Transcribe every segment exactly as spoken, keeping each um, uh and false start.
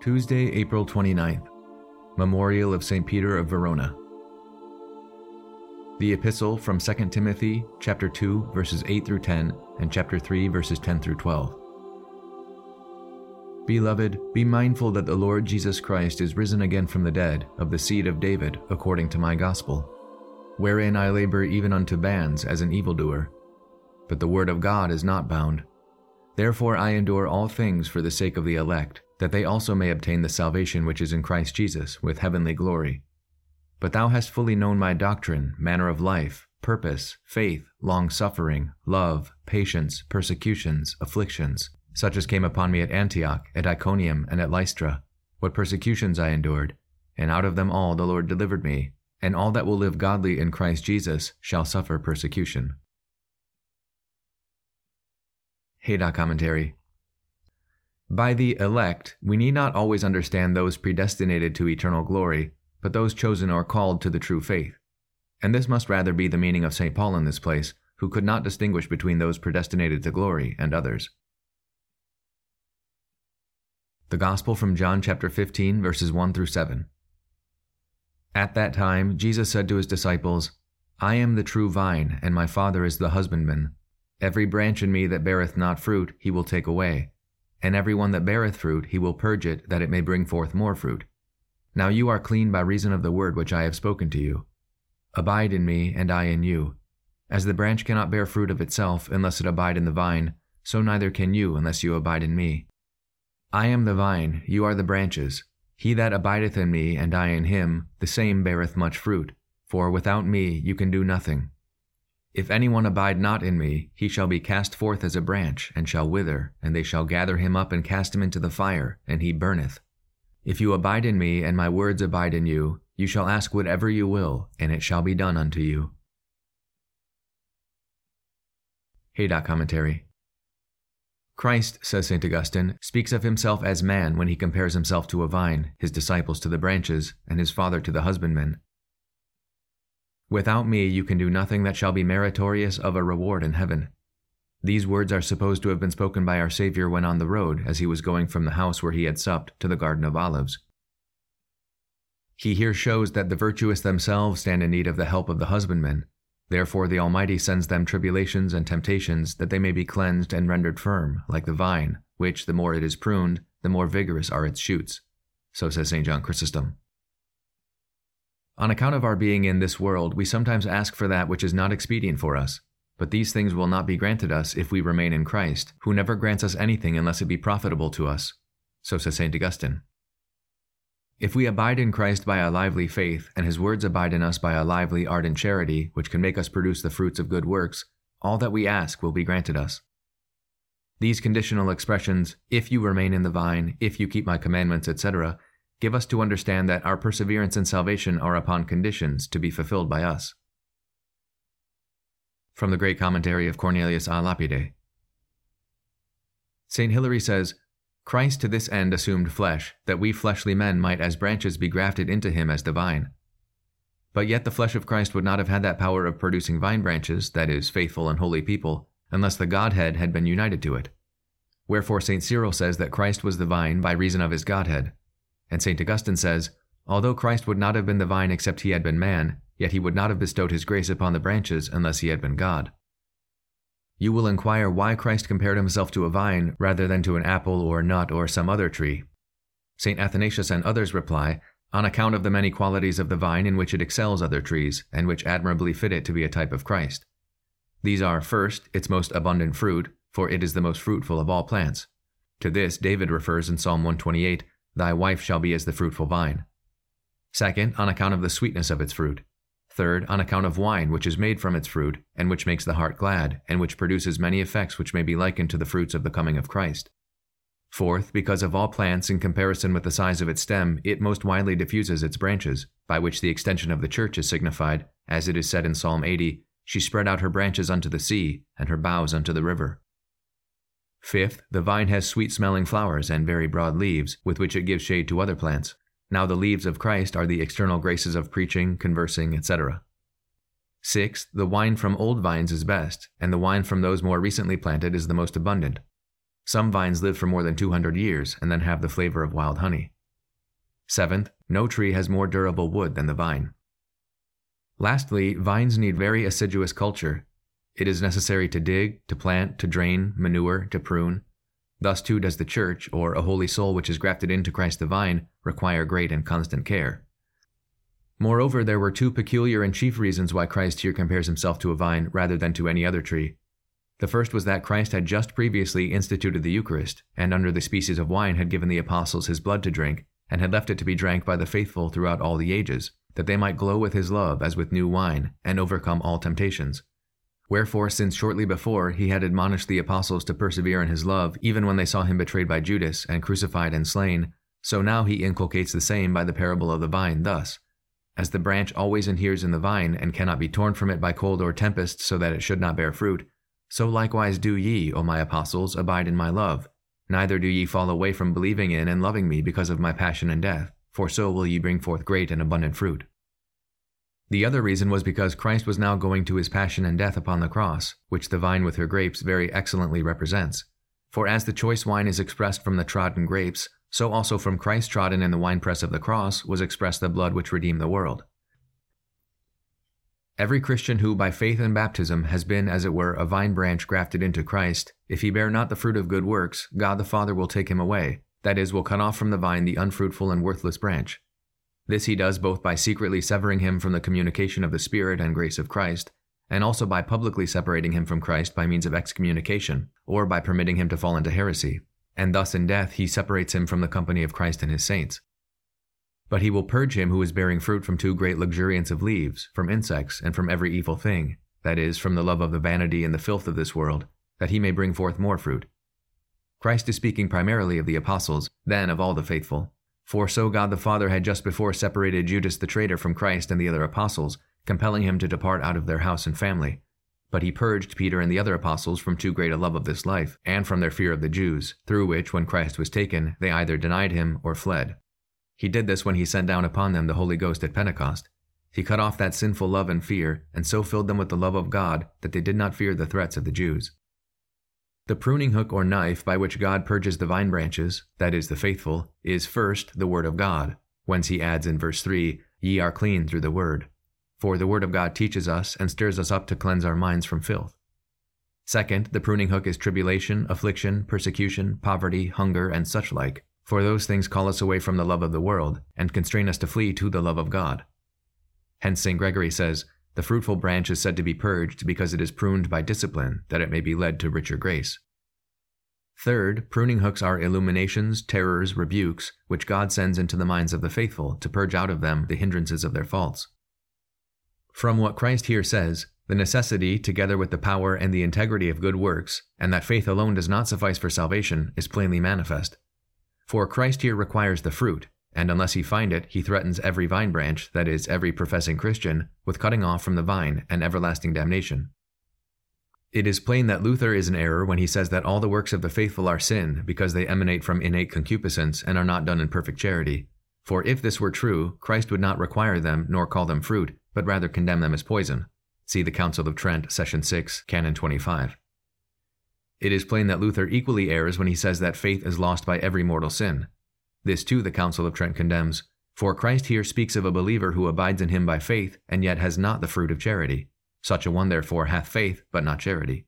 Tuesday, April twenty-ninth, Memorial of Saint Peter of Verona. The Epistle from Second Timothy, chapter two, verses eight through ten, and chapter three, verses ten through twelve. Beloved, be mindful that the Lord Jesus Christ is risen again from the dead, of the seed of David, according to my gospel, wherein I labor even unto bands as an evildoer. But the word of God is not bound. Therefore I endure all things for the sake of the elect, that they also may obtain the salvation which is in Christ Jesus, with heavenly glory. But thou hast fully known my doctrine, manner of life, purpose, faith, long-suffering, love, patience, persecutions, afflictions, such as came upon me at Antioch, at Iconium, and at Lystra, what persecutions I endured, and out of them all the Lord delivered me, and all that will live godly in Christ Jesus shall suffer persecution. Haydock Commentary. By the elect, we need not always understand those predestinated to eternal glory, but those chosen or called to the true faith. And this must rather be the meaning of Saint Paul in this place, who could not distinguish between those predestinated to glory and others. The Gospel from John chapter fifteen, verses one through seven. At that time, Jesus said to his disciples, I am the true vine, and my Father is the husbandman. Every branch in me that beareth not fruit, he will take away. And every one that beareth fruit, he will purge it, that it may bring forth more fruit. Now you are clean by reason of the word which I have spoken to you. Abide in me, and I in you. As the branch cannot bear fruit of itself, unless it abide in the vine, so neither can you, unless you abide in me. I am the vine, you are the branches. He that abideth in me, and I in him, the same beareth much fruit. For without me you can do nothing. If any one abide not in me, he shall be cast forth as a branch, and shall wither, and they shall gather him up and cast him into the fire, and he burneth. If you abide in me, and my words abide in you, you shall ask whatever you will, and it shall be done unto you. Haydock Commentary. Christ, says Saint Augustine, speaks of himself as man when he compares himself to a vine, his disciples to the branches, and his Father to the husbandman. Without me you can do nothing that shall be meritorious of a reward in heaven. These words are supposed to have been spoken by our Savior when on the road, as he was going from the house where he had supped to the Garden of Olives. He here shows that the virtuous themselves stand in need of the help of the husbandman. Therefore the Almighty sends them tribulations and temptations, that they may be cleansed and rendered firm, like the vine, which, the more it is pruned, the more vigorous are its shoots. So says Saint John Chrysostom. On account of our being in this world, we sometimes ask for that which is not expedient for us. But these things will not be granted us if we remain in Christ, who never grants us anything unless it be profitable to us. So says Saint Augustine. If we abide in Christ by a lively faith, and his words abide in us by a lively, ardent charity, which can make us produce the fruits of good works, all that we ask will be granted us. These conditional expressions, if you remain in the vine, if you keep my commandments, et cetera, give us to understand that our perseverance and salvation are upon conditions to be fulfilled by us. From the great commentary of Cornelius a Lapide. Saint Hilary says, Christ to this end assumed flesh, that we fleshly men might as branches be grafted into him as the vine. But yet the flesh of Christ would not have had that power of producing vine branches, that is, faithful and holy people, unless the Godhead had been united to it. Wherefore Saint Cyril says that Christ was the vine by reason of his Godhead. And Saint Augustine says, although Christ would not have been the vine except he had been man, yet he would not have bestowed his grace upon the branches unless he had been God. You will inquire why Christ compared himself to a vine rather than to an apple or nut or some other tree. Saint Athanasius and others reply, on account of the many qualities of the vine in which it excels other trees, and which admirably fit it to be a type of Christ. These are, first, its most abundant fruit, for it is the most fruitful of all plants. To this David refers in Psalm one twenty-eight, Thy wife shall be as the fruitful vine. Second, on account of the sweetness of its fruit. Third, on account of wine which is made from its fruit, and which makes the heart glad, and which produces many effects which may be likened to the fruits of the coming of Christ. Fourth, because of all plants, in comparison with the size of its stem, it most widely diffuses its branches, by which the extension of the church is signified, as it is said in Psalm eighty, She spread out her branches unto the sea, and her boughs unto the river. Fifth, the vine has sweet-smelling flowers and very broad leaves, with which it gives shade to other plants. Now the leaves of Christ are the external graces of preaching, conversing, et cetera. Sixth, the wine from old vines is best, and the wine from those more recently planted is the most abundant. Some vines live for more than two hundred years and then have the flavor of wild honey. Seventh, no tree has more durable wood than the vine. Lastly, vines need very assiduous culture. It is necessary to dig, to plant, to drain, manure, to prune. Thus too does the church, or a holy soul which is grafted into Christ the vine, require great and constant care. Moreover, there were two peculiar and chief reasons why Christ here compares himself to a vine rather than to any other tree. The first was that Christ had just previously instituted the Eucharist, and under the species of wine had given the apostles his blood to drink, and had left it to be drank by the faithful throughout all the ages, that they might glow with his love as with new wine, and overcome all temptations. Wherefore, since shortly before he had admonished the apostles to persevere in his love, even when they saw him betrayed by Judas, and crucified and slain, so now he inculcates the same by the parable of the vine thus: As the branch always adheres in the vine, and cannot be torn from it by cold or tempest, so that it should not bear fruit, so likewise do ye, O my apostles, abide in my love. Neither do ye fall away from believing in and loving me because of my passion and death, for so will ye bring forth great and abundant fruit. The other reason was because Christ was now going to his passion and death upon the cross, which the vine with her grapes very excellently represents. For as the choice wine is expressed from the trodden grapes, so also from Christ trodden in the winepress of the cross was expressed the blood which redeemed the world. Every Christian who by faith and baptism has been, as it were, a vine branch grafted into Christ, if he bear not the fruit of good works, God the Father will take him away, that is, will cut off from the vine the unfruitful and worthless branch. This he does both by secretly severing him from the communication of the Spirit and grace of Christ, and also by publicly separating him from Christ by means of excommunication, or by permitting him to fall into heresy, and thus in death he separates him from the company of Christ and his saints. But he will purge him who is bearing fruit from too great luxuriance of leaves, from insects, and from every evil thing, that is, from the love of the vanity and the filth of this world, that he may bring forth more fruit. Christ is speaking primarily of the apostles, then of all the faithful. For so God the Father had just before separated Judas the traitor from Christ and the other apostles, compelling him to depart out of their house and family. But he purged Peter and the other apostles from too great a love of this life, and from their fear of the Jews, through which, when Christ was taken, they either denied him or fled. He did this when he sent down upon them the Holy Ghost at Pentecost. He cut off that sinful love and fear, and so filled them with the love of God that they did not fear the threats of the Jews. The pruning hook or knife by which God purges the vine branches, that is, the faithful, is first the word of God, whence he adds in verse three, Ye are clean through the word. For the word of God teaches us and stirs us up to cleanse our minds from filth. Second, the pruning hook is tribulation, affliction, persecution, poverty, hunger, and such like, for those things call us away from the love of the world, and constrain us to flee to the love of God. Hence Saint Gregory says, The fruitful branch is said to be purged because it is pruned by discipline, that it may be led to richer grace. Third, pruning hooks are illuminations, terrors, rebukes, which God sends into the minds of the faithful to purge out of them the hindrances of their faults. From what Christ here says, the necessity, together with the power and the integrity of good works, and that faith alone does not suffice for salvation, is plainly manifest. For Christ here requires the fruit, and unless he find it, he threatens every vine branch, that is, every professing Christian, with cutting off from the vine and everlasting damnation. It is plain that Luther is in error when he says that all the works of the faithful are sin, because they emanate from innate concupiscence and are not done in perfect charity. For if this were true, Christ would not require them nor call them fruit, but rather condemn them as poison. See the Council of Trent, Session six, Canon twenty-five. It is plain that Luther equally errs when he says that faith is lost by every mortal sin. This too the Council of Trent condemns, for Christ here speaks of a believer who abides in him by faith, and yet has not the fruit of charity. Such a one therefore hath faith, but not charity.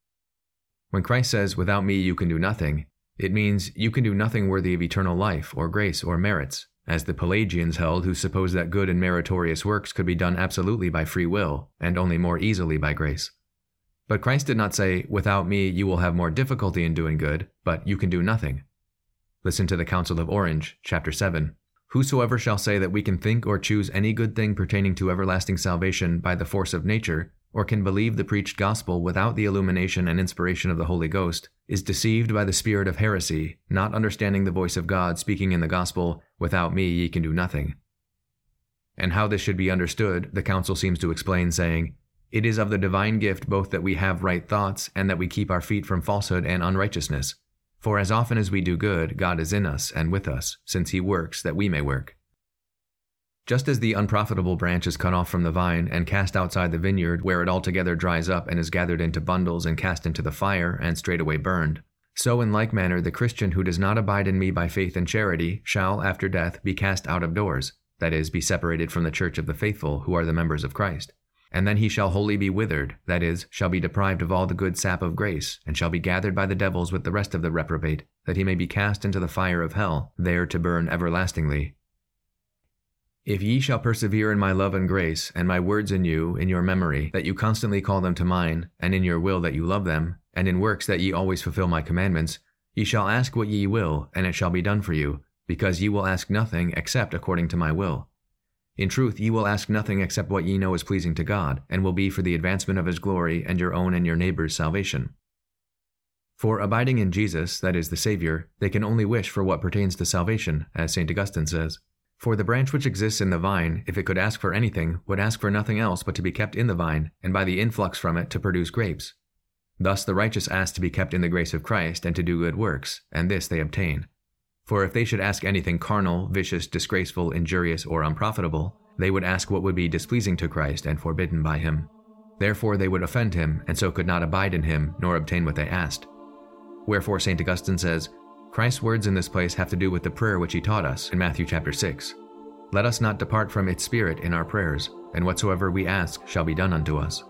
When Christ says, Without me you can do nothing, it means you can do nothing worthy of eternal life, or grace, or merits, as the Pelagians held, who supposed that good and meritorious works could be done absolutely by free will, and only more easily by grace. But Christ did not say, Without me you will have more difficulty in doing good, but you can do nothing. Listen to the Council of Orange, chapter seven. Whosoever shall say that we can think or choose any good thing pertaining to everlasting salvation by the force of nature, or can believe the preached gospel without the illumination and inspiration of the Holy Ghost, is deceived by the spirit of heresy, not understanding the voice of God speaking in the gospel, Without me ye can do nothing. And how this should be understood, the Council seems to explain, saying, It is of the divine gift both that we have right thoughts, and that we keep our feet from falsehood and unrighteousness. For as often as we do good, God is in us and with us, since he works that we may work. Just as the unprofitable branch is cut off from the vine and cast outside the vineyard, where it altogether dries up and is gathered into bundles and cast into the fire and straightway burned, So in like manner the Christian who does not abide in me by faith and charity shall, after death, be cast out of doors, that is, be separated from the church of the faithful who are the members of Christ. And then he shall wholly be withered, that is, shall be deprived of all the good sap of grace, and shall be gathered by the devils with the rest of the reprobate, that he may be cast into the fire of hell, there to burn everlastingly. If ye shall persevere in my love and grace, and my words in you, in your memory, that you constantly call them to mind, and in your will that you love them, and in works that ye always fulfill my commandments, ye shall ask what ye will, and it shall be done for you, because ye will ask nothing except according to my will. In truth, ye will ask nothing except what ye know is pleasing to God, and will be for the advancement of his glory and your own and your neighbor's salvation. For abiding in Jesus, that is the Savior, they can only wish for what pertains to salvation, as Saint Augustine says. For the branch which exists in the vine, if it could ask for anything, would ask for nothing else but to be kept in the vine, and by the influx from it to produce grapes. Thus the righteous ask to be kept in the grace of Christ and to do good works, and this they obtain. For if they should ask anything carnal, vicious, disgraceful, injurious, or unprofitable, they would ask what would be displeasing to Christ and forbidden by him. Therefore they would offend him, and so could not abide in him, nor obtain what they asked. Wherefore Saint Augustine says, Christ's words in this place have to do with the prayer which he taught us in Matthew chapter six. Let us not depart from its spirit in our prayers, and whatsoever we ask shall be done unto us.